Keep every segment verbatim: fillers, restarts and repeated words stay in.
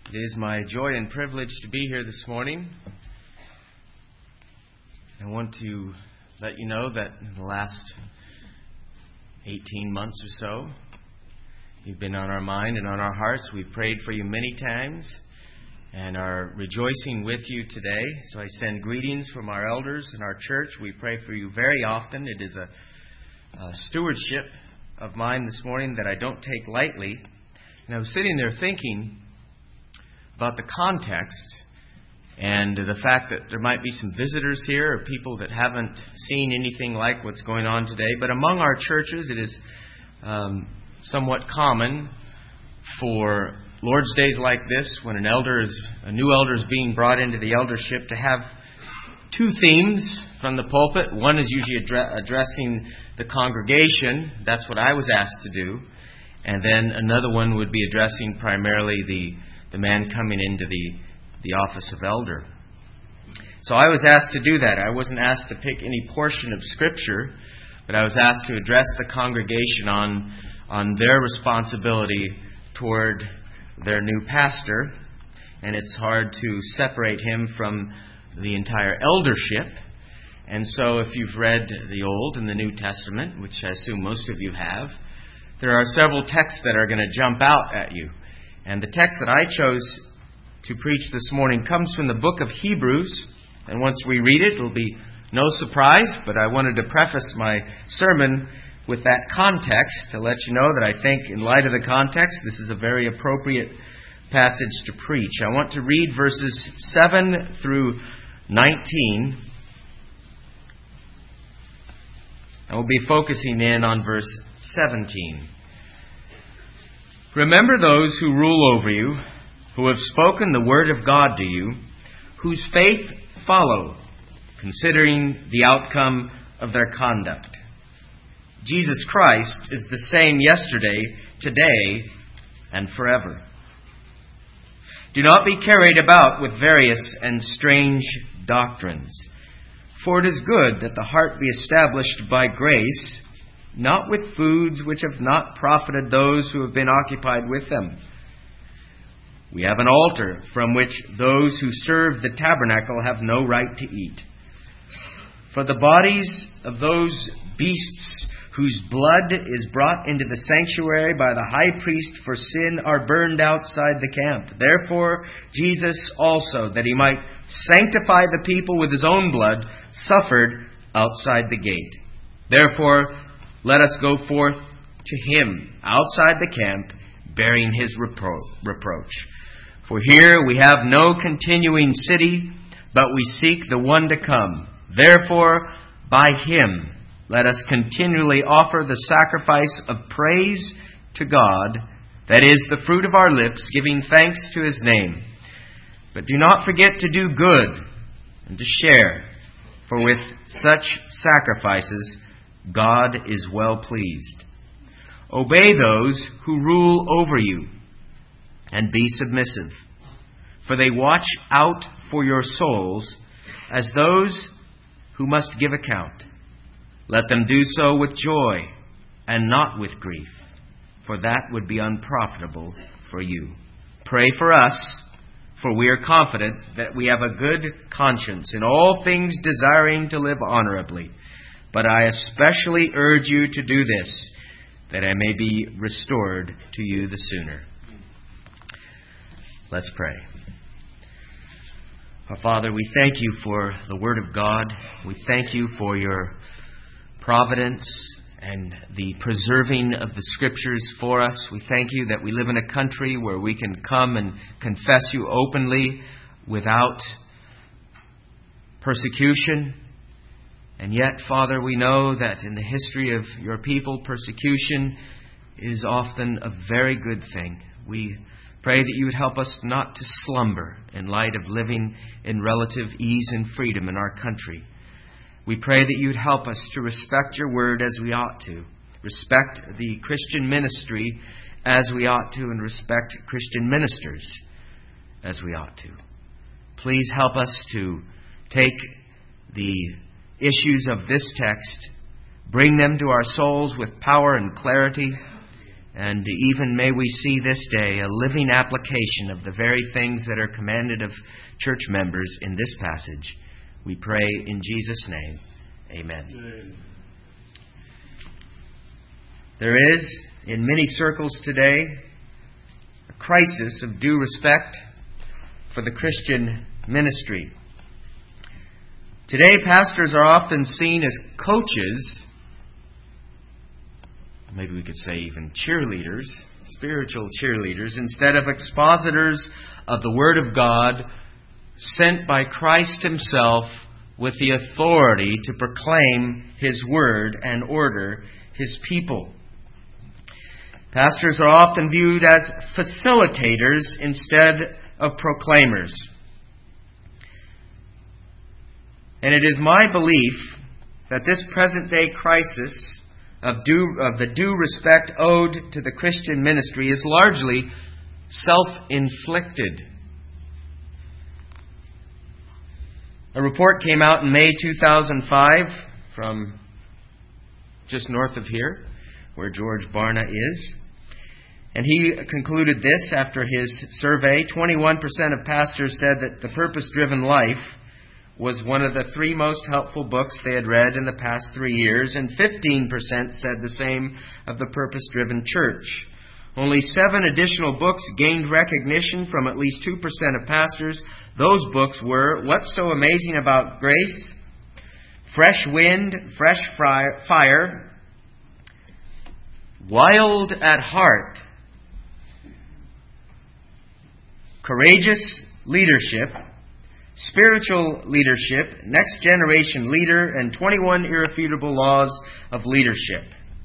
It is my joy and privilege to be here this morning. I want to let you know that in the last eighteen months or so, you've been on our mind and on our hearts. We've prayed for you many times and are rejoicing with you today. So I send greetings from our elders in our church. We pray for you very often. It is a, a stewardship of mine this morning that I don't take lightly. And I was sitting there thinking about the context and the fact that there might be some visitors here or people that haven't seen anything like what's going on today. But among our churches, it is um, somewhat common for Lord's Days like this, when an elder is a new elder is being brought into the eldership, to have two themes from the pulpit. One is usually addre- addressing the congregation. That's what I was asked to do. And then another one would be addressing primarily the the man coming into the, the office of elder. So I was asked to do that. I wasn't asked to pick any portion of Scripture, but I was asked to address the congregation on, on their responsibility toward their new pastor. And it's hard to separate him from the entire eldership. And so if you've read the Old and the New Testament, which I assume most of you have, there are several texts that are going to jump out at you. And the text that I chose to preach this morning comes from the book of Hebrews. And once we read it, it'll be no surprise. But I wanted to preface my sermon with that context to let you know that I think in light of the context, this is a very appropriate passage to preach. I want to read verses seven through nineteen. And we'll be focusing in on verse seventeen. Remember those who rule over you, who have spoken the word of God to you, whose faith follow, considering the outcome of their conduct. Jesus Christ is the same yesterday, today, and forever. Do not be carried about with various and strange doctrines, for it is good that the heart be established by grace, not with foods which have not profited those who have been occupied with them. We have an altar from which those who serve the tabernacle have no right to eat. For the bodies of those beasts whose blood is brought into the sanctuary by the high priest for sin are burned outside the camp. Therefore, Jesus also, that he might sanctify the people with his own blood, suffered outside the gate. Therefore, let us go forth to him outside the camp, bearing his repro- reproach. For here we have no continuing city, but we seek the one to come. Therefore, by him, let us continually offer the sacrifice of praise to God, that is, the fruit of our lips, giving thanks to his name. But do not forget to do good and to share, for with such sacrifices God is well pleased. Obey those who rule over you, and be submissive, for they watch out for your souls as those who must give account. Let them do so with joy and not with grief, for that would be unprofitable for you. Pray for us, for we are confident that we have a good conscience in all things, desiring to live honorably. But I especially urge you to do this, that I may be restored to you the sooner. Let's pray. Our Father, we thank you for the Word of God. We thank you for your providence and the preserving of the Scriptures for us. We thank you that we live in a country where we can come and confess you openly without persecution. And yet, Father, we know that in the history of your people, persecution is often a very good thing. We pray that you would help us not to slumber in light of living in relative ease and freedom in our country. We pray that you would help us to respect your word as we ought to, respect the Christian ministry as we ought to, and respect Christian ministers as we ought to. Please help us to take the issues of this text, bring them to our souls with power and clarity, And even may we see this day a living application of the very things that are commanded of church members in this passage. We pray in Jesus' name. Amen. Amen. There is, in many circles today, a crisis of due respect for the Christian ministry. Today, pastors are often seen as coaches, maybe we could say even cheerleaders, spiritual cheerleaders, instead of expositors of the Word of God, sent by Christ Himself with the authority to proclaim His Word and order His people. Pastors are often viewed as facilitators instead of proclaimers. And it is my belief that this present-day crisis of, due, of the due respect owed to the Christian ministry is largely self-inflicted. A report came out in May two thousand five from just north of here, where George Barna is. And he concluded this after his survey. twenty-one percent of pastors said that The Purpose-Driven Life was one of the three most helpful books they had read in the past three years, and fifteen percent said the same of The Purpose-Driven Church. Only seven additional books gained recognition from at least two percent of pastors. Those books were What's So Amazing About Grace?, Fresh Wind, Fresh Fire, Wild at Heart, Courageous Leadership, Spiritual Leadership, Next Generation Leader, and twenty-one Irrefutable Laws of Leadership.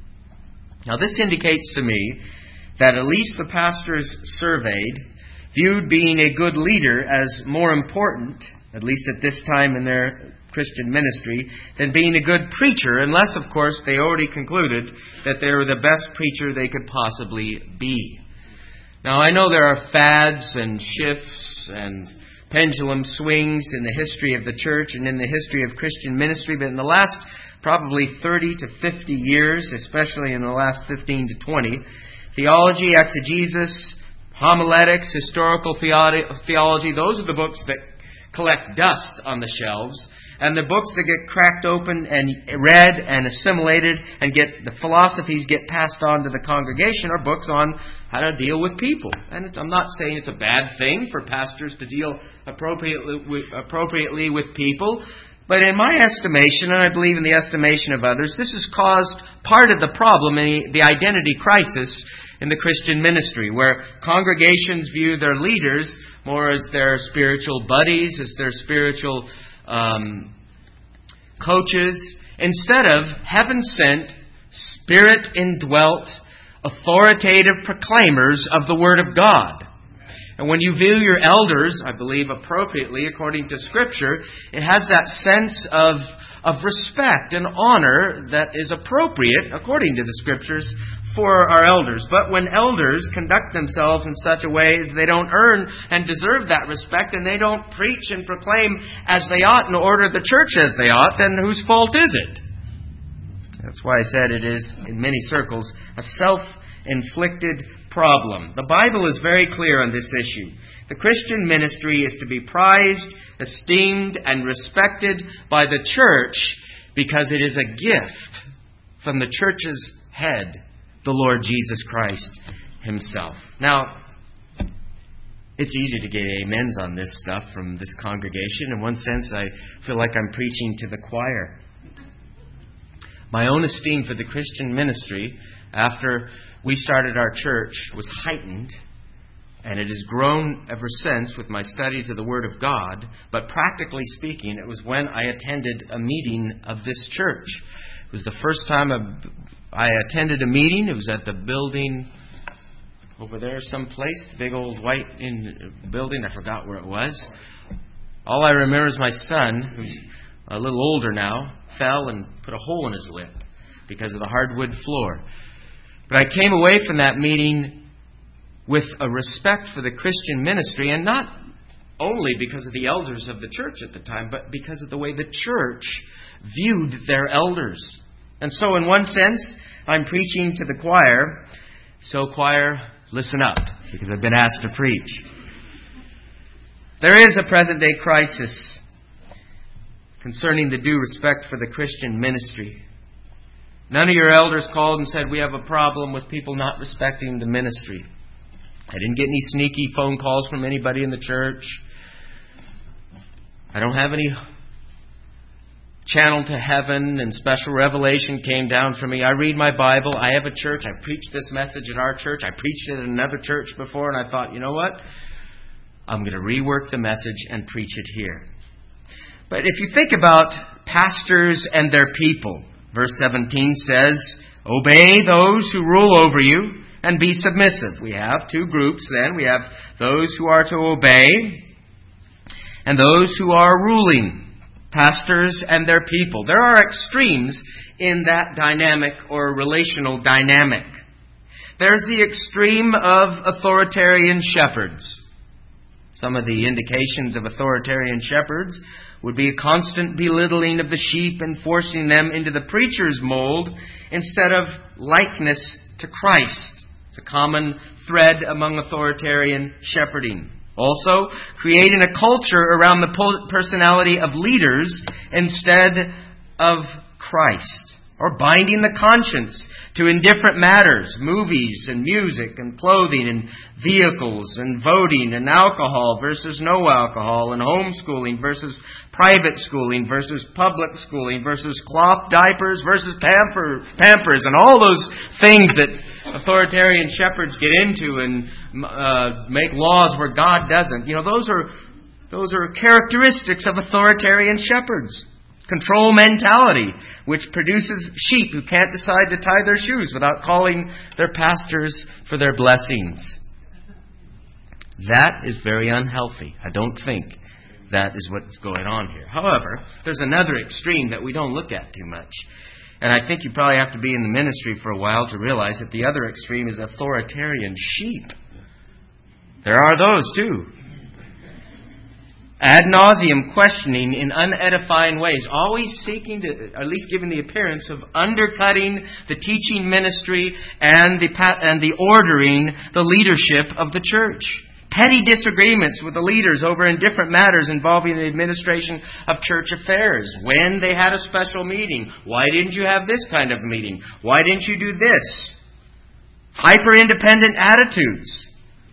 Now this indicates to me that at least the pastors surveyed viewed being a good leader as more important, at least at this time in their Christian ministry, than being a good preacher, unless, of course, they already concluded that they were the best preacher they could possibly be. Now, I know there are fads and shifts and pendulum swings in the history of the church and in the history of Christian ministry, but in the last probably thirty to fifty years, especially in the last fifteen to twenty, theology, exegesis, homiletics, historical theology, those are the books that collect dust on the shelves. And the books that get cracked open and read and assimilated and get the philosophies get passed on to the congregation are books on how to deal with people. And it's, I'm not saying it's a bad thing for pastors to deal appropriately with, appropriately with people. But in my estimation, and I believe in the estimation of others, this has caused part of the problem in the identity crisis in the Christian ministry, where congregations view their leaders more as their spiritual buddies, as their spiritual um, coaches, instead of heaven-sent, Spirit-indwelt, authoritative proclaimers of the Word of God. And when you view your elders, I believe appropriately according to Scripture, it has that sense of, of respect and honor that is appropriate according to the Scriptures for our elders. But when elders conduct themselves in such a way as they don't earn and deserve that respect, and they don't preach and proclaim as they ought and order the church as they ought, then whose fault is it? That's why I said it is, in many circles, a self-inflicted problem. The Bible is very clear on this issue. The Christian ministry is to be prized, esteemed, and respected by the church because it is a gift from the church's head, the Lord Jesus Christ Himself. Now, it's easy to get amens on this stuff from this congregation. In one sense, I feel like I'm preaching to the choir. My own esteem for the Christian ministry after we started our church was heightened, and it has grown ever since with my studies of the Word of God. But practically speaking, it was when I attended a meeting of this church. It was the first time I attended a meeting. It was at the building over there someplace, the big old white in building. I forgot where it was. All I remember is my son, who's a little older now, fell and put a hole in his lip because of the hardwood floor. But I came away from that meeting with a respect for the Christian ministry, and not only because of the elders of the church at the time, but because of the way the church viewed their elders. And so in one sense, I'm preaching to the choir So choir, listen up, because I've been asked to preach. There is a present-day crisis concerning the due respect for the Christian ministry. None of your elders called and said, we have a problem with people not respecting the ministry. I didn't get any sneaky phone calls from anybody in the church. I don't have any channel to heaven and special revelation came down for me. I read my Bible. I have a church. I preached this message at our church. I preached it at another church before, and I thought, you know what? I'm going to rework the message and preach it here. But if you think about pastors and their people, verse seventeen says, obey those who rule over you and be submissive. We have two groups then. We have those who are to obey and those who are ruling, pastors and their people. There are extremes in that dynamic or relational dynamic. There's the extreme of authoritarian shepherds. Some of the indications of authoritarian shepherds would be a constant belittling of the sheep and forcing them into the preacher's mold instead of likeness to Christ. It's a common thread among authoritarian shepherding. Also, creating a culture around the personality of leaders instead of Christ. Or binding the conscience to indifferent matters, movies and music and clothing and vehicles and voting and alcohol versus no alcohol and homeschooling versus private schooling versus public schooling versus cloth diapers versus pamper, pampers and all those things that authoritarian shepherds get into and uh, make laws where God doesn't. You know, those are those are characteristics of authoritarian shepherds. Control mentality, which produces sheep who can't decide to tie their shoes without calling their pastors for their blessings. That is very unhealthy. I don't think that is what's going on here. However, there's another extreme that we don't look at too much. And I think you probably have to be in the ministry for a while to realize that the other extreme is authoritarian sheep. There are those too. Ad nauseum questioning in unedifying ways, always seeking to, at least giving the appearance of undercutting the teaching ministry and the and the ordering, the leadership of the church. Petty disagreements with the leaders over indifferent matters involving the administration of church affairs. When they had a special meeting, why didn't you have this kind of meeting? Why didn't you do this? Hyper-independent attitudes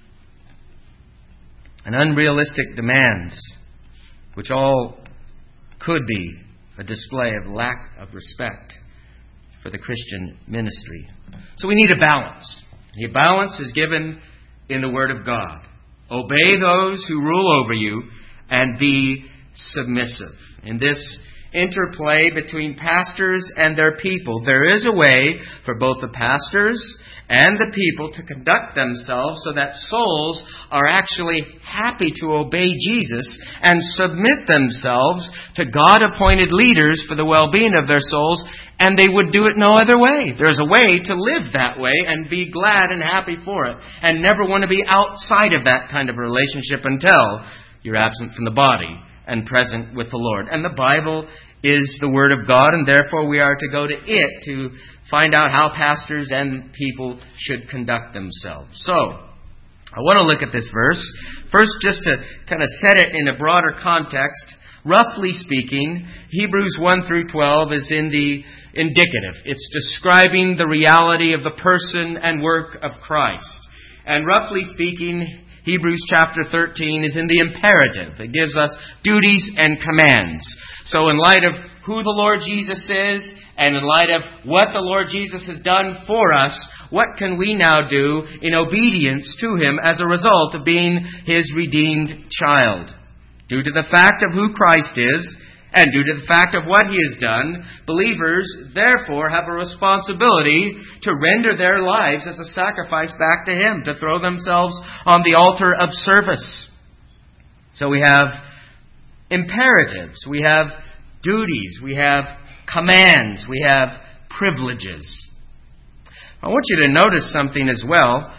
and unrealistic demands, which all could be a display of lack of respect for the Christian ministry. So we need a balance. The balance is given in the Word of God. Obey those who rule over you and be submissive. In this interplay between pastors and their people, there is a way for both the pastors and the people to conduct themselves so that souls are actually happy to obey Jesus and submit themselves to God-appointed leaders for the well-being of their souls, and they would do it no other way. There's a way to live that way and be glad and happy for it, and never want to be outside of that kind of relationship until you're absent from the body and present with the Lord. And the Bible is the Word of God, and therefore we are to go to it to find out how pastors and people should conduct themselves. So, I want to look at this verse. First, just to kind of set it in a broader context, roughly speaking, Hebrews one through twelve is in the indicative. It's describing the reality of the person and work of Christ. And roughly speaking, Hebrews chapter thirteen is in the imperative. It gives us duties and commands. So in light of who the Lord Jesus is, and in light of what the Lord Jesus has done for us, what can we now do in obedience to Him as a result of being His redeemed child? Due to the fact of who Christ is, and due to the fact of what He has done, believers therefore have a responsibility to render their lives as a sacrifice back to Him, to throw themselves on the altar of service. So we have imperatives, we have duties, we have commands, we have privileges. I want you to notice something as well,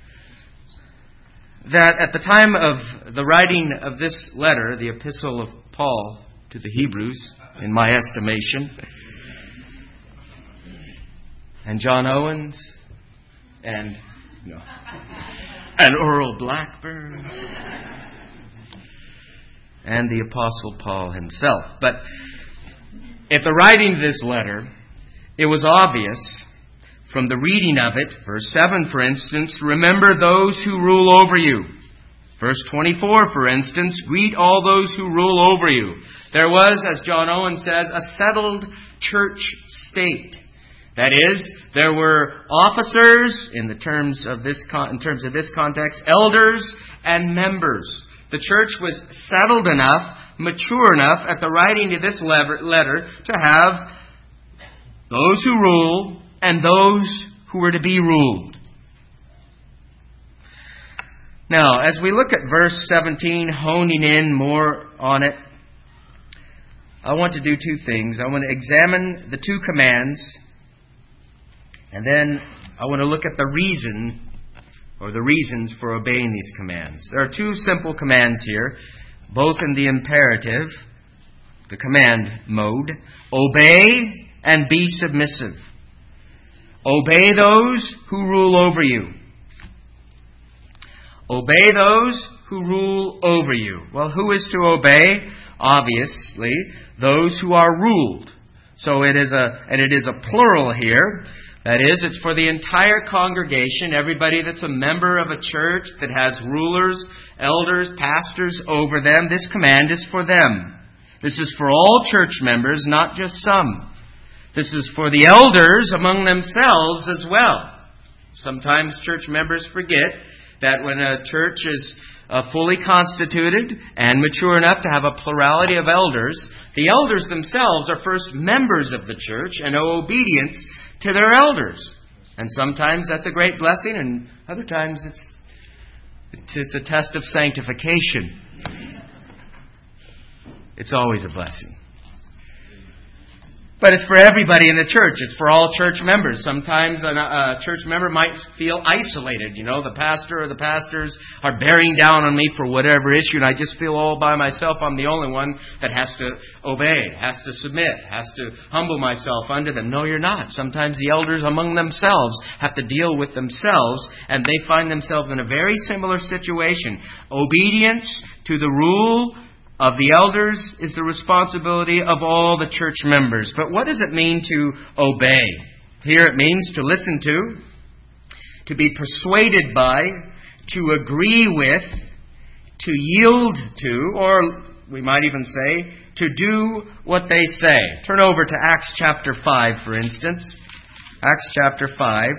that at the time of the writing of this letter, the epistle of Paul to the Hebrews, in my estimation, and John Owens and No. And Earl Blackburn. And the Apostle Paul himself. But at the writing of this letter, it was obvious from the reading of it, verse seven, for instance, remember those who rule over you. Verse twenty-four, for instance, greet all those who rule over you. There was, as John Owen says, a settled church state. That is, there were officers, in the terms of this con- in terms of this context, elders and members. The church was settled enough, mature enough at the writing of this letter to have those who rule and those who were to be ruled. Now, as we look at verse seventeen, honing in more on it, I want to do two things. I want to examine the two commands, and then I want to look at the reason, or the reasons for obeying these commands. There are two simple commands here, both in the imperative, the command mode. Obey and be submissive. Obey those who rule over you. Obey those who rule over you. Well, who is to obey? Obviously, those who are ruled. So it is a, and it is a plural here. That is, it's for the entire congregation, everybody that's a member of a church that has rulers, elders, pastors over them. This command is for them. This is for all church members, not just some. This is for the elders among themselves as well. Sometimes church members forget that when a church is uh, fully constituted and mature enough to have a plurality of elders, the elders themselves are first members of the church and owe obedience to their elders. And sometimes that's a great blessing, and other times it's it's, it's a test of sanctification. It's always a blessing. But it's for everybody in the church. It's for all church members. Sometimes a, a church member might feel isolated. You know, the pastor or the pastors are bearing down on me for whatever issue, and I just feel all by myself. I'm the only one that has to obey, has to submit, has to humble myself under them. No, you're not. Sometimes the elders among themselves have to deal with themselves, and they find themselves in a very similar situation. Obedience to the rule of the elders is the responsibility of all the church members. But what does it mean to obey? Here it means to listen to, to be persuaded by, to agree with, to yield to, or we might even say, to do what they say. Turn over to Acts chapter five, for instance. Acts chapter five.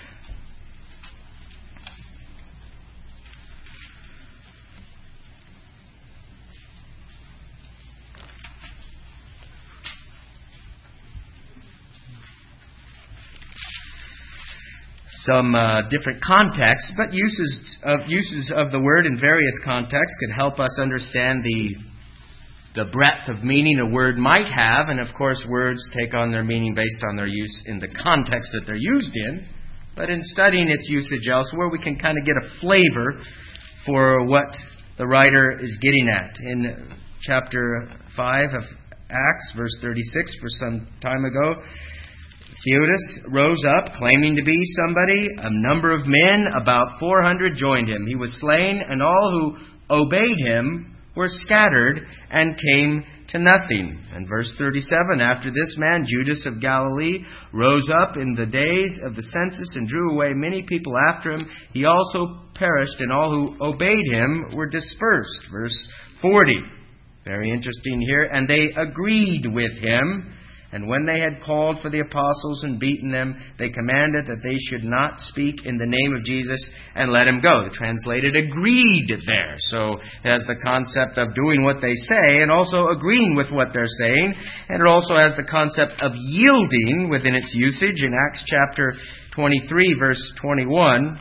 Some uh, different contexts, but uses of uses of the word in various contexts could help us understand the the breadth of meaning a word might have. And of course, words take on their meaning based on their use in the context that they're used in. But in studying its usage elsewhere, we can kind of get a flavor for what the writer is getting at. In chapter five of Acts, verse thirty-six, for some time ago, Theudas rose up, claiming to be somebody. A number of men, about four hundred, joined him. He was slain, and all who obeyed him were scattered and came to nothing. And verse thirty-seven, after this man, Judas of Galilee, rose up in the days of the census and drew away many people after him. He also perished, and all who obeyed him were dispersed. Verse forty, very interesting here. And they agreed with him. And when they had called for the apostles and beaten them, they commanded that they should not speak in the name of Jesus and let him go. Translated, agreed there. So it has the concept of doing what they say and also agreeing with what they're saying. And it also has the concept of yielding within its usage in Acts chapter twenty-three, verse twenty-one.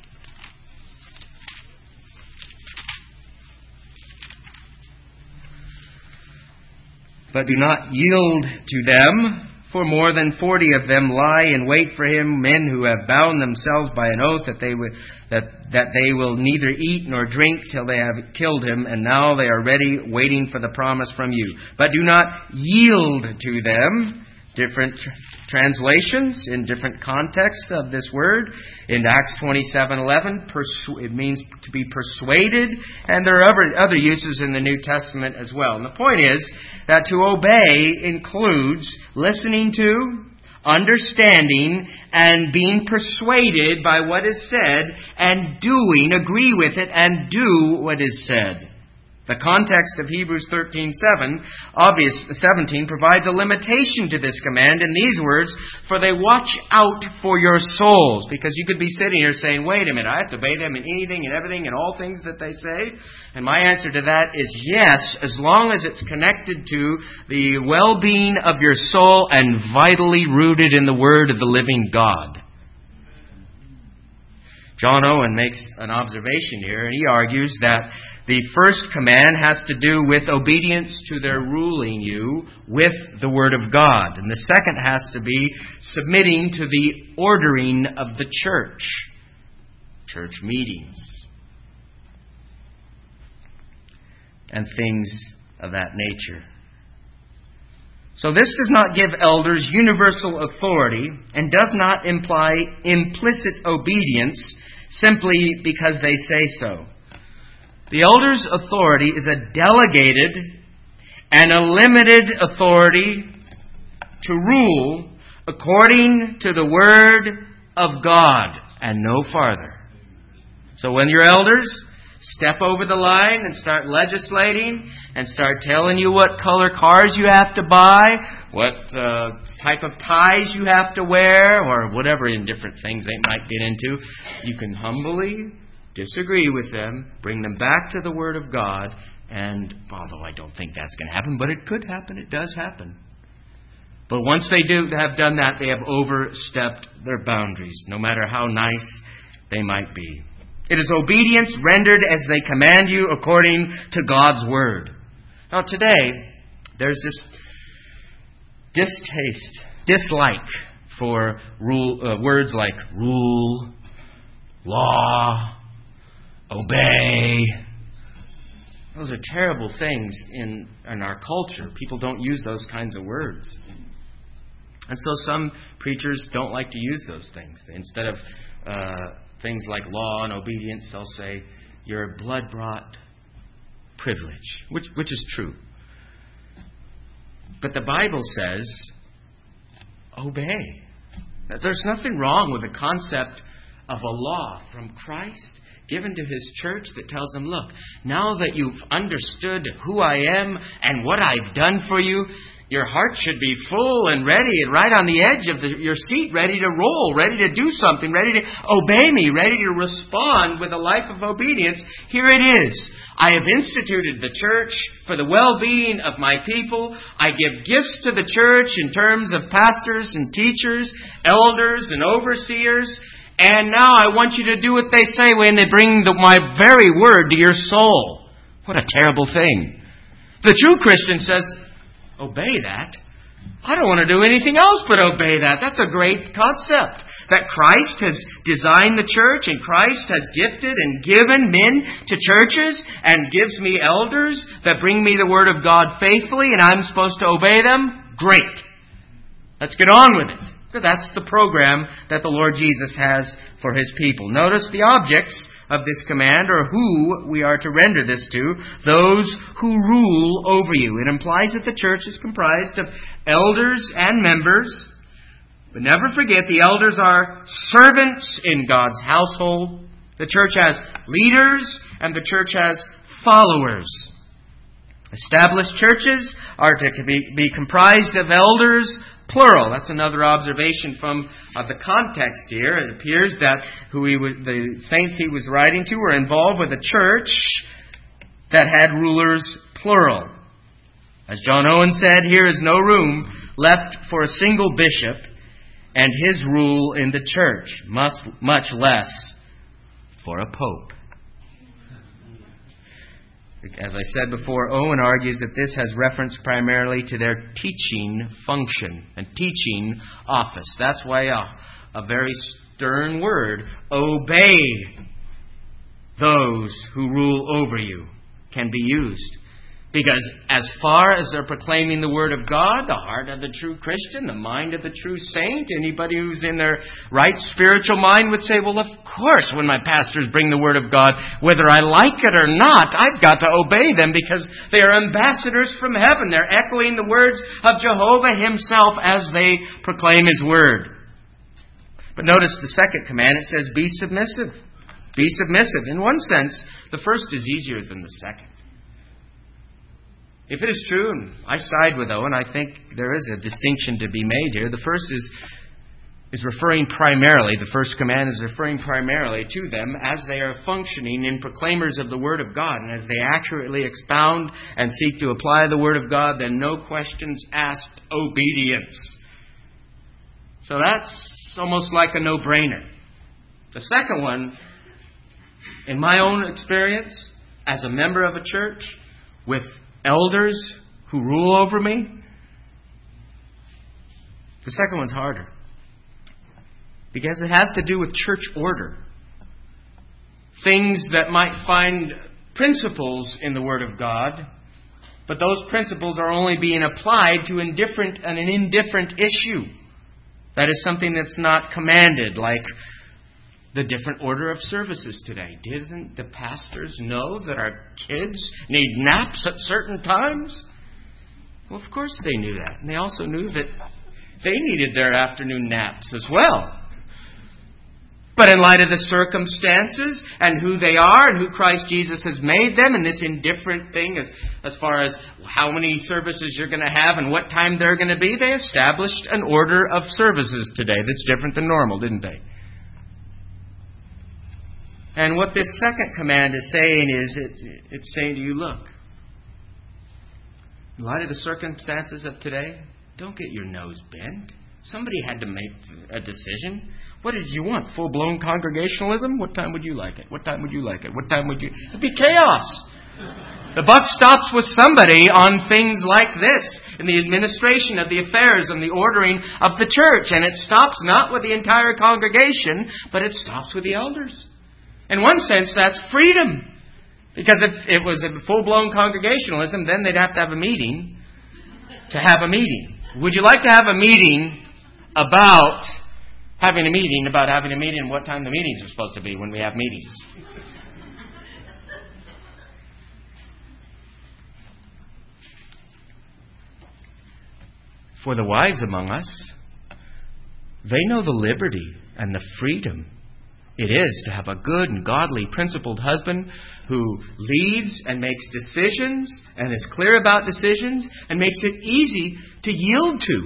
But do not yield to them, for more than forty of them lie in wait for him, men who have bound themselves by an oath that they will, that, that they will neither eat nor drink till they have killed him, and now they are ready, waiting for the promise from you. But do not yield to them, Different tr- translations in different contexts of this word. In Acts twenty-seven eleven, persu- it means to be persuaded, and there are other, other uses in the New Testament as well. And the point is that to obey includes listening to, understanding, and being persuaded by what is said, and doing, agree with it, and do what is said. The context of Hebrews thirteen seven, obvious seventeen, provides a limitation to this command in these words, for they watch out for your souls. Because you could be sitting here saying, wait a minute, I have to obey them in anything and everything and all things that they say? And my answer to that is yes, as long as it's connected to the well-being of your soul and vitally rooted in the Word of the living God. John Owen makes an observation here, and he argues that the first command has to do with obedience to their ruling you with the Word of God. And the second has to be submitting to the ordering of the church. Church meetings. And things of that nature. So this does not give elders universal authority and does not imply implicit obedience simply because they say so. The elder's authority is a delegated and a limited authority to rule according to the Word of God and no farther. So when your elders step over the line and start legislating and start telling you what color cars you have to buy, what uh, type of ties you have to wear, or whatever in different things they might get into, you can humbly disagree with them, bring them back to the Word of God, and although I don't think that's going to happen, but it could happen, it does happen. But once they do have done that, they have overstepped their boundaries, no matter how nice they might be. It is obedience rendered as they command you according to God's Word. Now today, there's this distaste, dislike for rule, uh, words like rule, law, obey. Those are terrible things in, in our culture. People don't use those kinds of words. And so some preachers don't like to use those things. Instead of uh, things like law and obedience, they'll say, your blood-brought privilege, which, which is true. But the Bible says, obey. There's nothing wrong with the concept of a law from Christ given to His church that tells them, look, now that you've understood who I am and what I've done for you, your heart should be full and ready and right on the edge of the, your seat, ready to roll, ready to do something, ready to obey me, ready to respond with a life of obedience. Here it is. I have instituted the church for the well-being of my people. I give gifts to the church in terms of pastors and teachers, elders and overseers. And now I want you to do what they say when they bring the, my very word to your soul. What a terrible thing. The true Christian says, obey that. I don't want to do anything else but obey that. That's a great concept. That Christ has designed the church and Christ has gifted and given men to churches and gives me elders that bring me the Word of God faithfully and I'm supposed to obey them. Great. Let's get on with it. Because that's the program that the Lord Jesus has for His people. Notice the objects of this command, or who we are to render this to, those who rule over you. It implies that the church is comprised of elders and members. But never forget, the elders are servants in God's household. The church has leaders, and the church has followers. Established churches are to be, be comprised of elders, plural. That's another observation from uh, the context here. It appears that who he was, the saints he was writing to were involved with a church that had rulers, plural. As John Owen said, here is no room left for a single bishop and his rule in the church, much, much less for a pope. As I said before, Owen argues that this has reference primarily to their teaching function and teaching office. That's why a, a very stern word, obey those who rule over you, can be used. Because as far as they're proclaiming the Word of God, the heart of the true Christian, the mind of the true saint, anybody who's in their right spiritual mind would say, well, of course, when my pastors bring the Word of God, whether I like it or not, I've got to obey them because they are ambassadors from heaven. They're echoing the words of Jehovah Himself as they proclaim His Word. But notice the second command, it says, be submissive. Be submissive. In one sense, the first is easier than the second. If it is true, and I side with Owen, I think there is a distinction to be made here. The first is, is referring primarily, the first command is referring primarily to them as they are functioning in proclaimers of the Word of God. And as they accurately expound and seek to apply the Word of God, then no questions asked, obedience. So that's almost like a no-brainer. The second one, in my own experience, as a member of a church, with elders who rule over me, the second one's harder. Because it has to do with church order. Things that might find principles in the Word of God, but those principles are only being applied to indifferent, an indifferent issue. That is something that's not commanded, like the different order of services today. Didn't the pastors know that our kids need naps at certain times? Well, of course they knew that. And they also knew that they needed their afternoon naps as well. But in light of the circumstances and who they are and who Christ Jesus has made them, and this indifferent thing as, as far as how many services you're going to have and what time they're going to be, they established an order of services today that's different than normal, didn't they? And what this second command is saying is, it, it's saying to you, look, in light of the circumstances of today, don't get your nose bent. Somebody had to make a decision. What did you want? Full-blown congregationalism? What time would you like it? What time would you like it? What time would you... It'd be chaos. The buck stops with somebody on things like this, in the administration of the affairs and the ordering of the church. And it stops not with the entire congregation, but it stops with the elders. In one sense, that's freedom. Because if it was a full-blown congregationalism, then they'd have to have a meeting to have a meeting. Would you like to have a meeting about having a meeting about having a meeting and what time the meetings are supposed to be when we have meetings? For the wives among us, they know the liberty and the freedom it is to have a good and godly, principled husband who leads and makes decisions and is clear about decisions and makes it easy to yield to.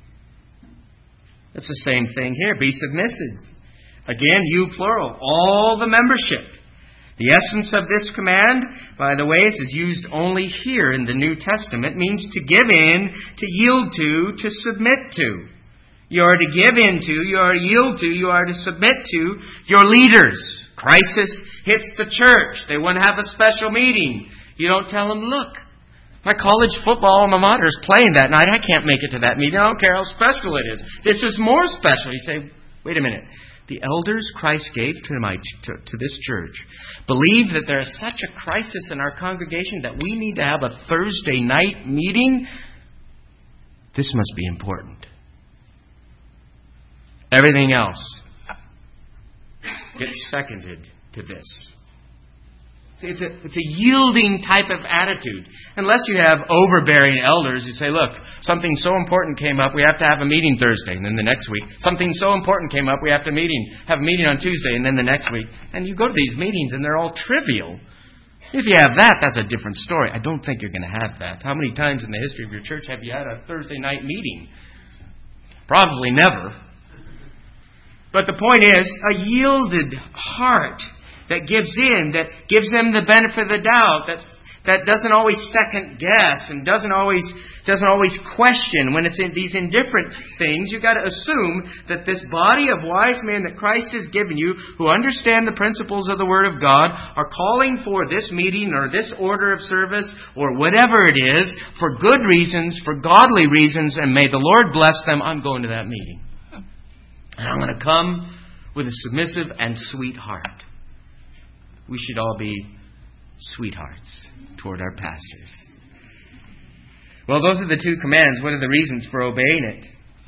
It's the same thing here. Be submissive. Again, you plural. All the membership. The essence of this command, by the way, is used only here in the New Testament, means to give in, to yield to, to submit to. You are to give into, you are to yield to, you are to submit to your leaders. Crisis hits the church. They want to have a special meeting. You don't tell them, look, my college football alma mater is playing that night. I can't make it to that meeting. I don't care how special it is. This is more special. You say, wait a minute. The elders Christ gave to, my, to, to this church believe that there is such a crisis in our congregation that we need to have a Thursday night meeting. This must be important. Everything else gets seconded to this. See, it's a, it's a yielding type of attitude. Unless you have overbearing elders who say, look, something so important came up, we have to have a meeting Thursday. And then the next week, something so important came up, we have to meeting, have a meeting on Tuesday. And then the next week. And you go to these meetings and they're all trivial. If you have that, that's a different story. I don't think you're going to have that. How many times in the history of your church have you had a Thursday night meeting? Probably never. But the point is, a yielded heart that gives in, that gives them the benefit of the doubt, that that doesn't always second guess and doesn't always doesn't always question when it's in these indifferent things. You've got to assume that this body of wise men that Christ has given you, who understand the principles of the Word of God, are calling for this meeting or this order of service or whatever it is for good reasons, for godly reasons, and may the Lord bless them. I'm going to that meeting. And I'm going to come with a submissive and sweet heart. We should all be sweethearts toward our pastors. Well, those are the two commands. What are the reasons for obeying it?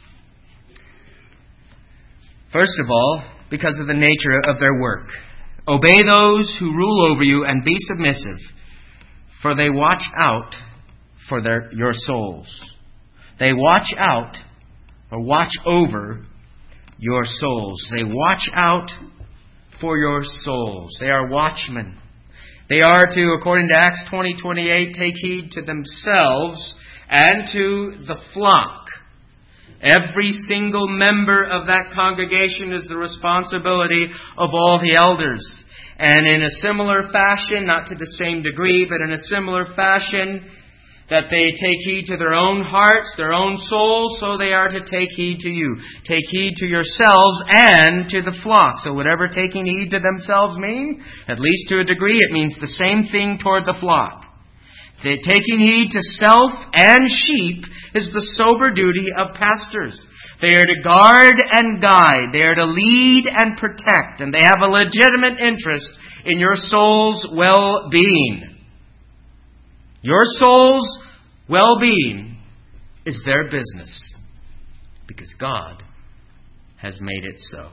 First of all, because of the nature of their work. Obey those who rule over you and be submissive, for they watch out for their your souls. They watch out or watch over your souls. They watch out for your souls. They are watchmen. They are to, according to Acts twenty twenty-eight, take heed to themselves and to the flock. Every single member of that congregation is the responsibility of all the elders. And in a similar fashion, not to the same degree, but in a similar fashion, that they take heed to their own hearts, their own souls, so they are to take heed to you. Take heed to yourselves and to the flock. So whatever taking heed to themselves mean, at least to a degree, it means the same thing toward the flock. The taking heed to self and sheep is the sober duty of pastors. They are to guard and guide. They are to lead and protect. And they have a legitimate interest in your soul's well-being. Your soul's well-being is their business because God has made it so.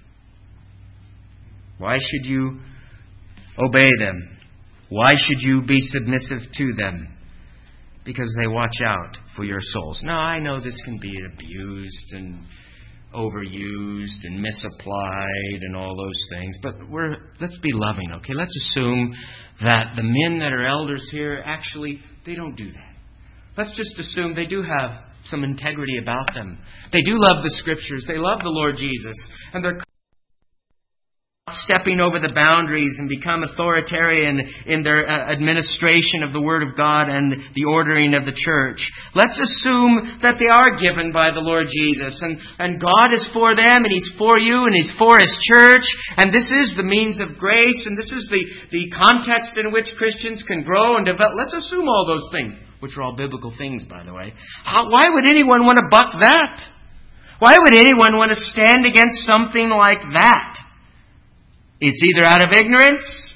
Why should you obey them? Why should you be submissive to them? Because they watch out for your souls. Now, I know this can be abused and overused and misapplied and all those things, but we're let's be loving, okay? Let's assume that the men that are elders here, actually, they don't do that. Let's just assume they do have some integrity about them. They do love the Scriptures. They love the Lord Jesus. And they're stepping over the boundaries and become authoritarian in their uh, administration of the Word of God and the ordering of the church. Let's assume that they are given by the Lord Jesus and, and God is for them and He's for you and He's for His church and this is the means of grace and this is the, the context in which Christians can grow and develop. Let's assume all those things, which are all biblical things, by the way. How, why would anyone want to buck that? Why would anyone want to stand against something like that? It's either out of ignorance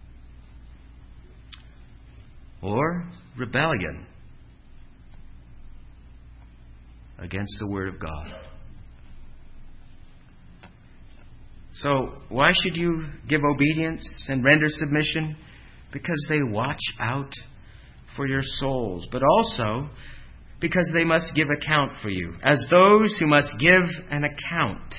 or rebellion against the Word of God. So, why should you give obedience and render submission? Because they watch out for your souls, but also because they must give account for you, as those who must give an account.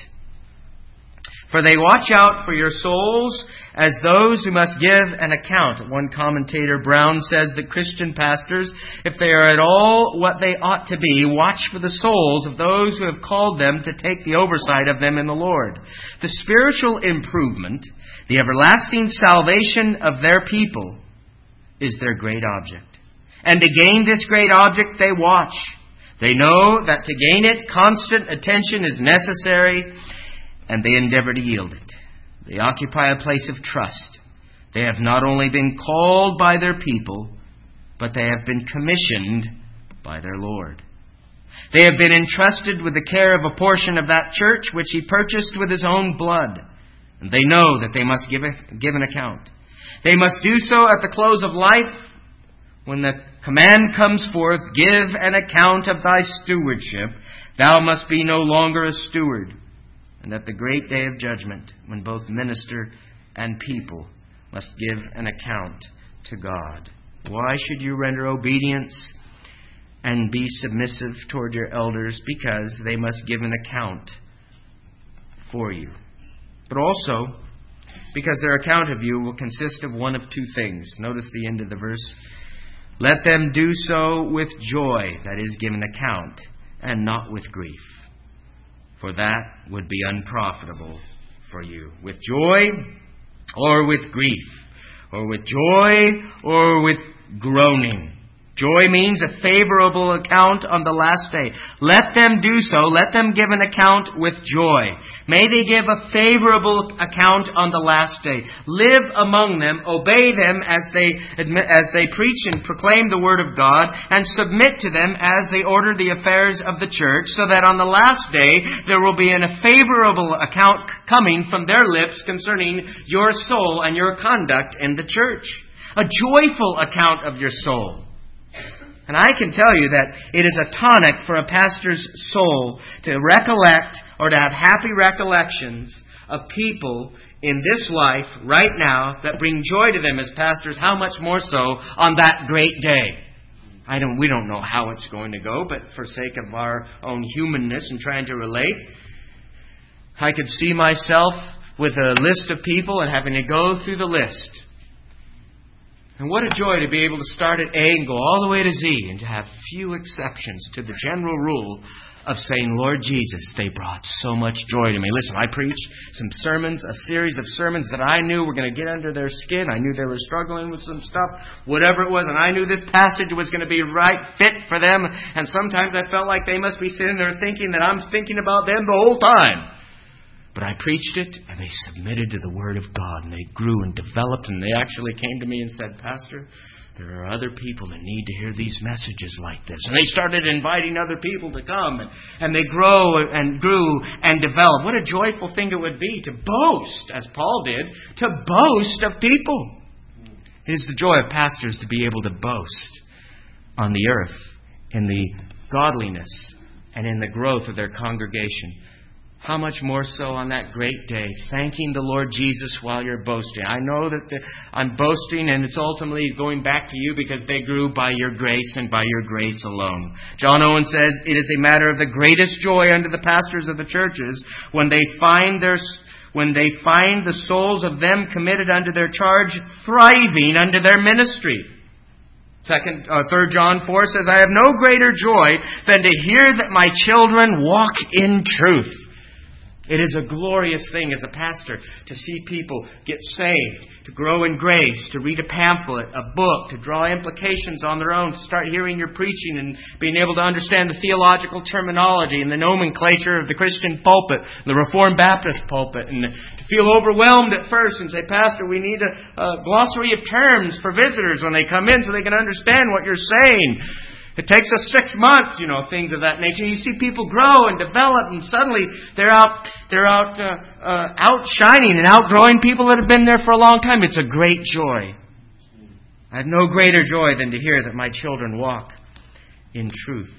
For they watch out for your souls as those who must give an account. One commentator, Brown, says that Christian pastors, if they are at all what they ought to be, watch for the souls of those who have called them to take the oversight of them in the Lord. The spiritual improvement, the everlasting salvation of their people, is their great object. And to gain this great object, they watch. They know that to gain it, constant attention is necessary, and they endeavor to yield it. They occupy a place of trust. They have not only been called by their people, but they have been commissioned by their Lord. They have been entrusted with the care of a portion of that church which He purchased with His own blood. And they know that they must give, a, give an account. They must do so at the close of life when the command comes forth, give an account of thy stewardship. Thou must be no longer a steward. And at the great day of judgment, when both minister and people must give an account to God. Why should you render obedience and be submissive toward your elders? Because they must give an account for you. But also, because their account of you will consist of one of two things. Notice the end of the verse. Let them do so with joy, that is, give an account, and not with grief. For that would be unprofitable for you. With joy or with grief. Or with joy or with groaning. Joy means a favorable account on the last day. Let them do so. Let them give an account with joy. May they give a favorable account on the last day. Live among them. Obey them as they admit, as they preach and proclaim the Word of God. And submit to them as they order the affairs of the church. So that on the last day there will be a favorable account coming from their lips concerning your soul and your conduct in the church. A joyful account of your soul. And I can tell you that it is a tonic for a pastor's soul to recollect or to have happy recollections of people in this life right now that bring joy to them as pastors, how much more so on that great day. I don't, we don't know how it's going to go, but for sake of our own humanness and trying to relate, I could see myself with a list of people and having to go through the list. And what a joy to be able to start at A and go all the way to Z and to have few exceptions to the general rule of saying, Lord Jesus, they brought so much joy to me. Listen, I preached some sermons, a series of sermons that I knew were going to get under their skin. I knew they were struggling with some stuff, whatever it was, and I knew this passage was going to be right fit for them. And sometimes I felt like they must be sitting there thinking that I'm thinking about them the whole time. But I preached it, and they submitted to the Word of God, and they grew and developed, and they actually came to me and said, Pastor, there are other people that need to hear these messages like this. And they started inviting other people to come, and, and they grow and grew and developed. What a joyful thing it would be to boast, as Paul did, to boast of people. It is the joy of pastors to be able to boast on the earth in the godliness and in the growth of their congregation. How much more so on that great day, thanking the Lord Jesus while you're boasting. I know that the, I'm boasting, and it's ultimately going back to you because they grew by your grace and by your grace alone. John Owen says, it is a matter of the greatest joy unto the pastors of the churches when they find their when they find the souls of them committed unto their charge thriving unto their ministry. Second, uh, Third John four says, I have no greater joy than to hear that my children walk in truth. It is a glorious thing as a pastor to see people get saved, to grow in grace, to read a pamphlet, a book, to draw implications on their own, to start hearing your preaching and being able to understand the theological terminology and the nomenclature of the Christian pulpit, the Reformed Baptist pulpit, and to feel overwhelmed at first and say, Pastor, we need a, a glossary of terms for visitors when they come in so they can understand what you're saying. It takes us six months, you know, things of that nature. You see people grow and develop, and suddenly they're out, they're out, uh, uh, outshining and outgrowing people that have been there for a long time. It's a great joy. I have no greater joy than to hear that my children walk in truth.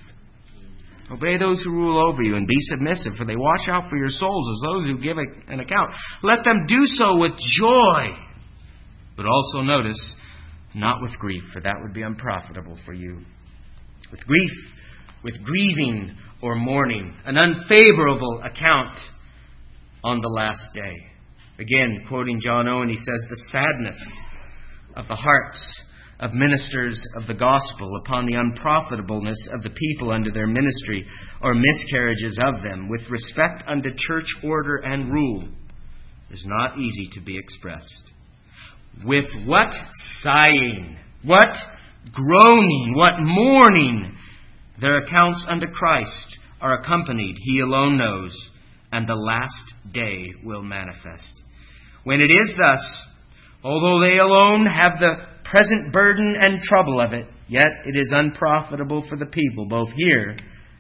Obey those who rule over you and be submissive, for they watch out for your souls as those who give a, an account. Let them do so with joy, but also notice, not with grief, for that would be unprofitable for you. With grief, with grieving or mourning, an unfavorable account on the last day. Again, quoting John Owen, he says, the sadness of the hearts of ministers of the gospel upon the unprofitableness of the people under their ministry or miscarriages of them with respect unto church order and rule is not easy to be expressed. With what sighing, what groaning, what mourning their accounts unto Christ are accompanied, He alone knows, and the last day will manifest. When it is thus, although they alone have the present burden and trouble of it, yet it is unprofitable for the people, both here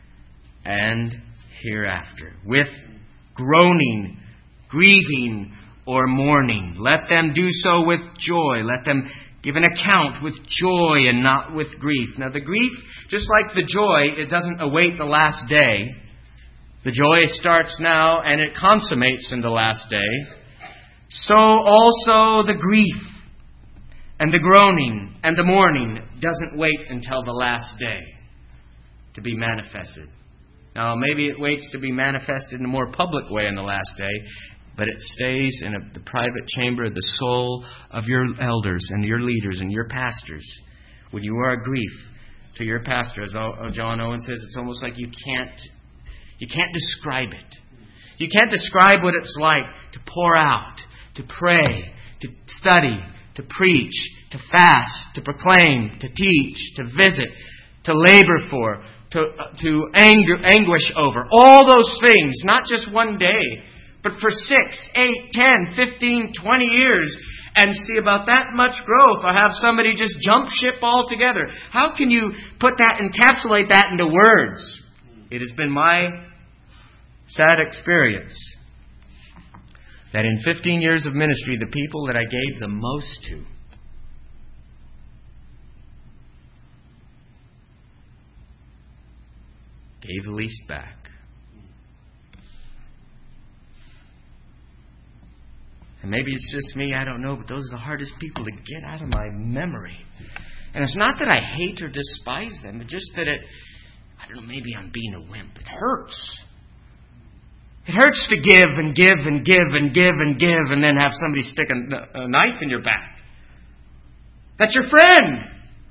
and hereafter. With groaning, grieving, or mourning, let them do so with joy. Let them give an account with joy and not with grief. Now the grief, just like the joy, it doesn't await the last day. The joy starts now and it consummates in the last day. So also the grief and the groaning and the mourning doesn't wait until the last day to be manifested. Now maybe it waits to be manifested in a more public way in the last day, but it stays in a, the private chamber of the soul of your elders and your leaders and your pastors. When you are a grief to your pastor, as John Owen says, it's almost like you can't, you can't describe it. You can't describe what it's like to pour out, to pray, to study, to preach, to fast, to proclaim, to teach, to visit, to labor for, to, to anger, anguish over. All those things, not just one day, but for six, eight, ten, fifteen, twenty years, and see about that much growth, or have somebody just jump ship altogether. How can you put that, encapsulate that into words? It has been my sad experience that in fifteen years of ministry, the people that I gave the most to pay the least back. And maybe it's just me, I don't know, but those are the hardest people to get out of my memory. And it's not that I hate or despise them, but just that it, I don't know, maybe I'm being a wimp. It hurts. It hurts to give and give and give and give and give and then have somebody stick a, a knife in your back. That's your friend.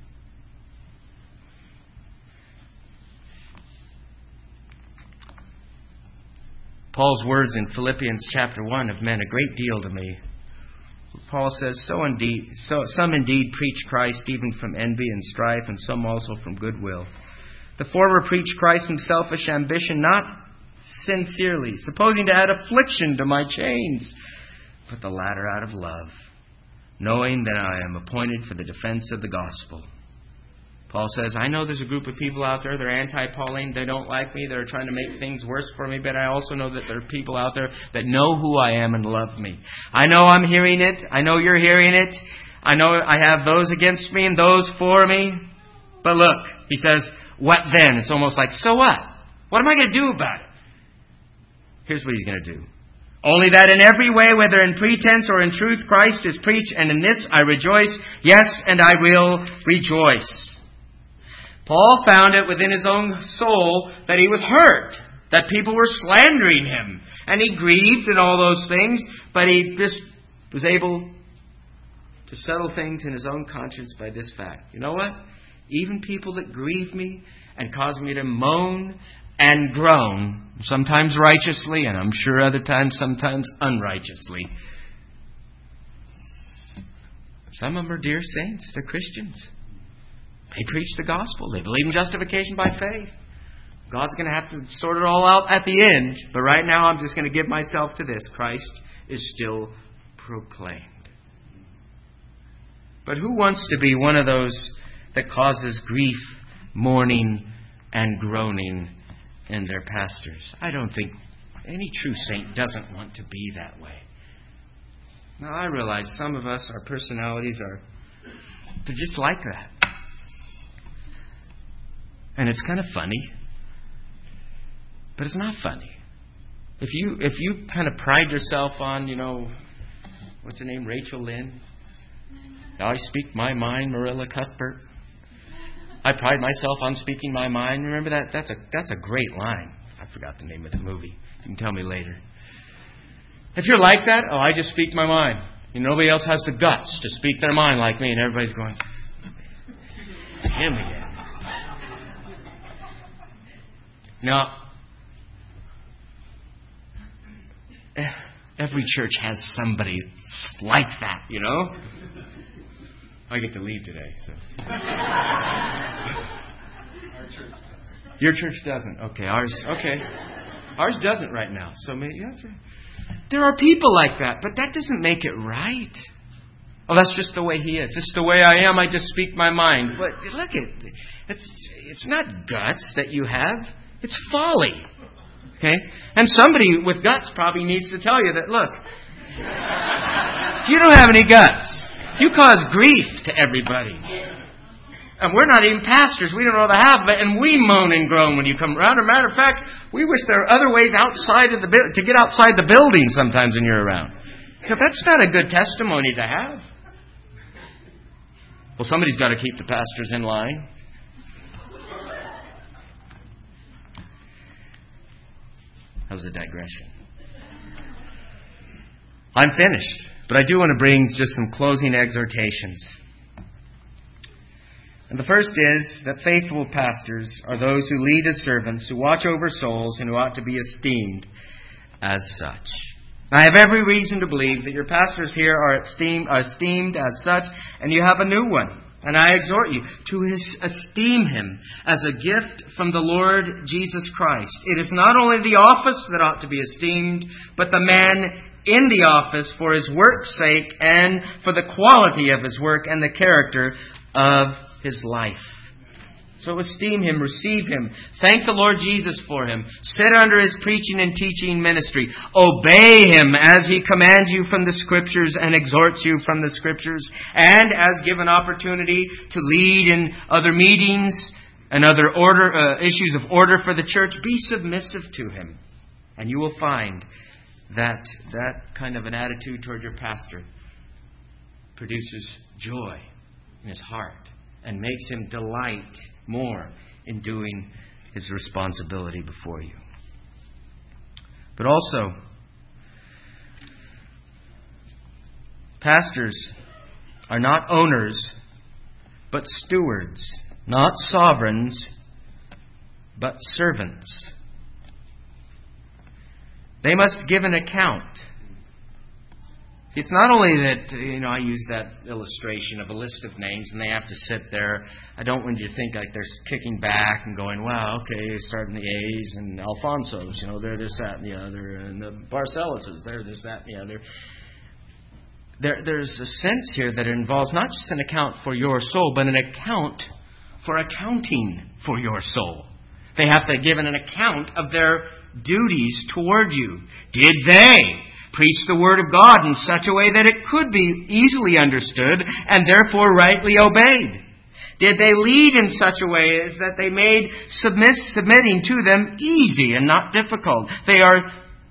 Paul's words in Philippians chapter one have meant a great deal to me. Paul says, so indeed, so some indeed preach Christ even from envy and strife, and some also from goodwill. The former preach Christ from selfish ambition, not sincerely, supposing to add affliction to my chains, but the latter out of love, knowing that I am appointed for the defense of the gospel. Paul says, I know there's a group of people out there, they're anti-Pauline, they don't like me, they're trying to make things worse for me, but I also know that there are people out there that know who I am and love me. I know I'm hearing it, I know you're hearing it, I know I have those against me and those for me, but look, he says, what then? It's almost like, so what? What am I going to do about it? Here's what he's going to do. Only that in every way, whether in pretense or in truth, Christ is preached, and in this I rejoice, yes, and I will rejoice. Paul found it within his own soul that he was hurt, that people were slandering him. And he grieved and all those things, but he just was able to settle things in his own conscience by this fact. You know what? Even people that grieve me and cause me to moan and groan, sometimes righteously, and I'm sure other times, sometimes unrighteously. Some of them are dear saints. They're Christians. They preach the gospel. They believe in justification by faith. God's going to have to sort it all out at the end. But right now I'm just going to give myself to this. Christ is still proclaimed. But who wants to be one of those that causes grief, mourning, and groaning in their pastors? I don't think any true saint doesn't want to be that way. Now I realize some of us, our personalities are, they're just like that. And it's kind of funny. But it's not funny. If you if you kind of pride yourself on, you know, what's her name, Rachel Lynn? I speak my mind, Marilla Cuthbert. I pride myself on speaking my mind. Remember that? That's a that's a great line. I forgot the name of the movie. You can tell me later. If you're like that, oh, I just speak my mind. And nobody else has the guts to speak their mind like me, and everybody's going, it's him again. Now, every church has somebody like that, you know? I get to leave today, so. Our church doesn't. Your church doesn't. Okay, ours. Okay, ours doesn't right now. So maybe that's right. There are people like that, but that doesn't make it right. Oh, that's just the way he is. It's the way I am. I just speak my mind. But look at it's. It's not guts that you have. It's folly. Okay? And somebody with guts probably needs to tell you that, look, you don't have any guts. You cause grief to everybody. And we're not even pastors. We don't know the half of it. And we moan and groan when you come around. As a matter of fact, we wish there were other ways outside of the to get outside the building sometimes when you're around. Now, that's not a good testimony to have. Well, somebody's got to keep the pastors in line. That was a digression. I'm finished, but I do want to bring just some closing exhortations. And the first is that faithful pastors are those who lead as servants, who watch over souls, and who ought to be esteemed as such. I have every reason to believe that your pastors here are esteemed, are esteemed as such, and you have a new one. And I exhort you to his, esteem him as a gift from the Lord Jesus Christ. It is not only the office that ought to be esteemed, but the man in the office for his work's sake and for the quality of his work and the character of his life. So esteem him, receive him, thank the Lord Jesus for him, sit under his preaching and teaching ministry, obey him as he commands you from the Scriptures and exhorts you from the Scriptures, and as given opportunity to lead in other meetings, and other order uh, issues of order for the church, be submissive to him. And you will find that that kind of an attitude toward your pastor produces joy in his heart and makes him delight more in doing his responsibility before you. But also, pastors are not owners, but stewards. Not sovereigns, but servants. They must give an account. It's not only that, you know, I use that illustration of a list of names and they have to sit there. I don't want you to think like they're kicking back and going, wow, okay, starting the A's and Alfonso's, you know, they're this, that, and the other, and the Barceloses, they're this, that, and the other. There, there's a sense here that involves not just an account for your soul, but an account for accounting for your soul. They have to give an account of their duties toward you. Did they preach the Word of God in such a way that it could be easily understood and therefore rightly obeyed? Did they lead in such a way as that they made submiss, submitting to them easy and not difficult? They are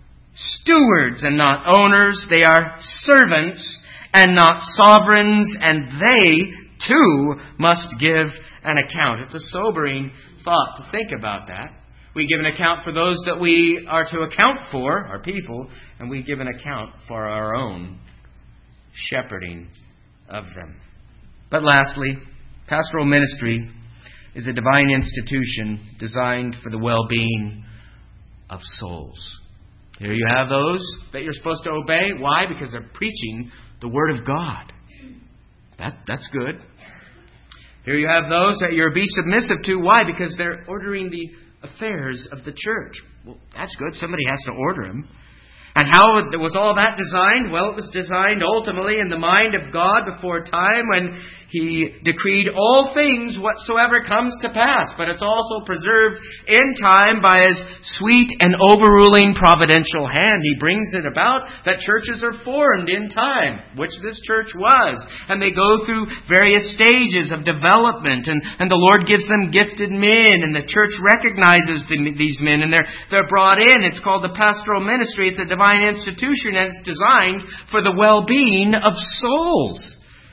stewards and not owners. They are servants and not sovereigns, and they too must give an account. It's a sobering thought to think about that. We give an account for those that we are to account for, our people, and we give an account for our own shepherding of them. But lastly, pastoral ministry is a divine institution designed for the well-being of souls. Here you have those that you're supposed to obey. Why? Because they're preaching the Word of God. That, that's good. Here you have those that you're to be submissive to. Why? Because they're ordering the affairs of the church. Well, that's good. Somebody has to order them. And how was all that designed? Well, it was designed ultimately in the mind of God before time when He decreed all things whatsoever comes to pass. But it's also preserved in time by His sweet and overruling providential hand. He brings it about that churches are formed in time, which this church was. And they go through various stages of development. And, and the Lord gives them gifted men. And the church recognizes the, these men. And they're, they're brought in. It's called the pastoral ministry. It's a divine institution, and it's designed for the well-being of souls.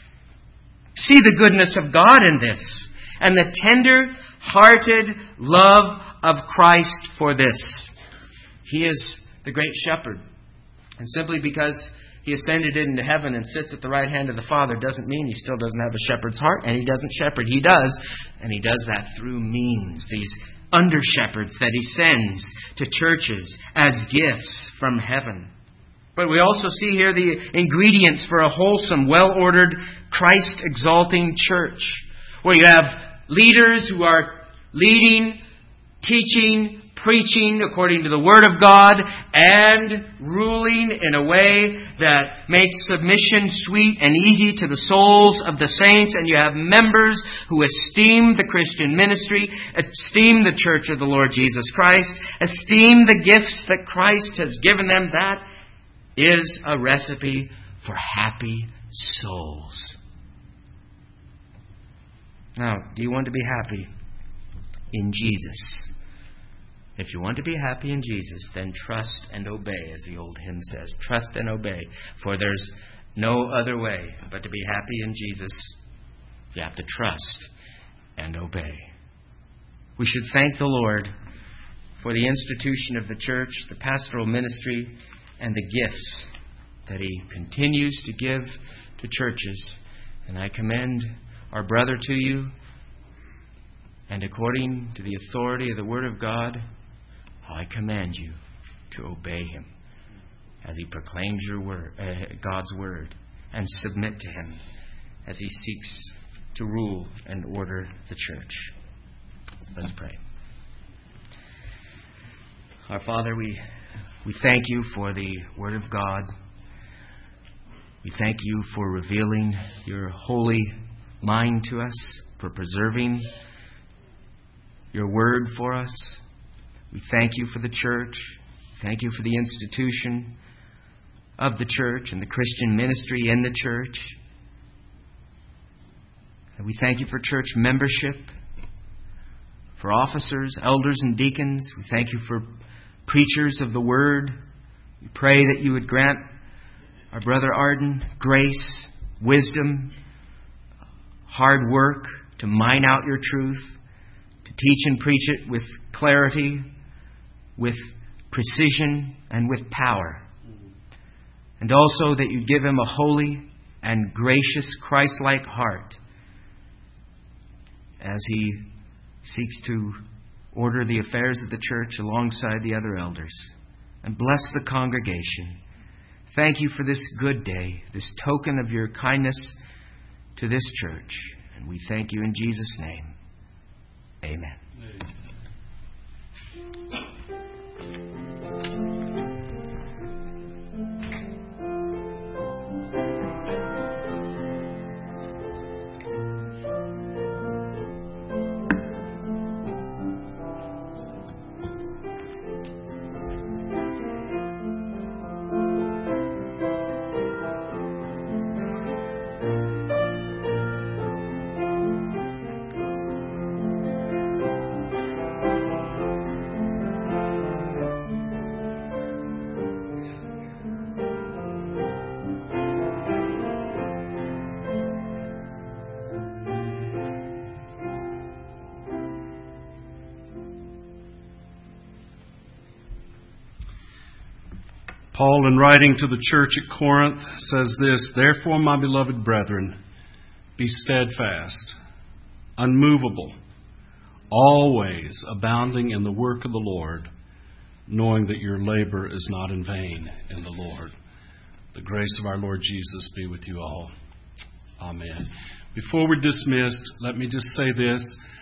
See the goodness of God in this, and the tender-hearted love of Christ for this. He is the great shepherd, and simply because He ascended into heaven and sits at the right hand of the Father doesn't mean He still doesn't have a shepherd's heart, and He doesn't shepherd. He does, and He does that through means, these under-shepherds that He sends to churches as gifts from heaven. But we also see here the ingredients for a wholesome, well-ordered, Christ-exalting church, where you have leaders who are leading, teaching, preaching according to the Word of God, and ruling in a way that makes submission sweet and easy to the souls of the saints. And you have members who esteem the Christian ministry, esteem the church of the Lord Jesus Christ, esteem the gifts that Christ has given them. That is a recipe for happy souls. Now, do you want to be happy in Jesus? If you want to be happy in Jesus, then trust and obey, as the old hymn says. Trust and obey, for there's no other way but to be happy in Jesus. You have to trust and obey. We should thank the Lord for the institution of the church, the pastoral ministry, and the gifts that He continues to give to churches. And I commend our brother to you, and according to the authority of the Word of God, I command you to obey Him as He proclaims your word, uh, God's Word, and submit to Him as He seeks to rule and order the church. Let's pray. Our Father, we, we thank You for the Word of God. We thank You for revealing Your holy mind to us, for preserving Your Word for us. We thank You for the church. Thank You for the institution of the church and the Christian ministry in the church. And we thank You for church membership. for officers, elders, and deacons. We thank you for preachers of the Word. We pray that you would grant our brother Arden grace, wisdom, hard work to mine out your truth, to teach and preach it with clarity, with precision, and with power. And also that you give him a holy and gracious Christ-like heart as he seeks to order the affairs of the church alongside the other elders. And bless the congregation. Thank you for this good day, this token of your kindness to this church. And we thank you in Jesus' name. Amen. Amen. Paul, in writing to the church at Corinth, says this, "Therefore, my beloved brethren, be steadfast, unmovable, always abounding in the work of the Lord, knowing that your labor is not in vain in the Lord." The grace of our Lord Jesus be with you all. Amen. Before we're dismissed, let me just say this.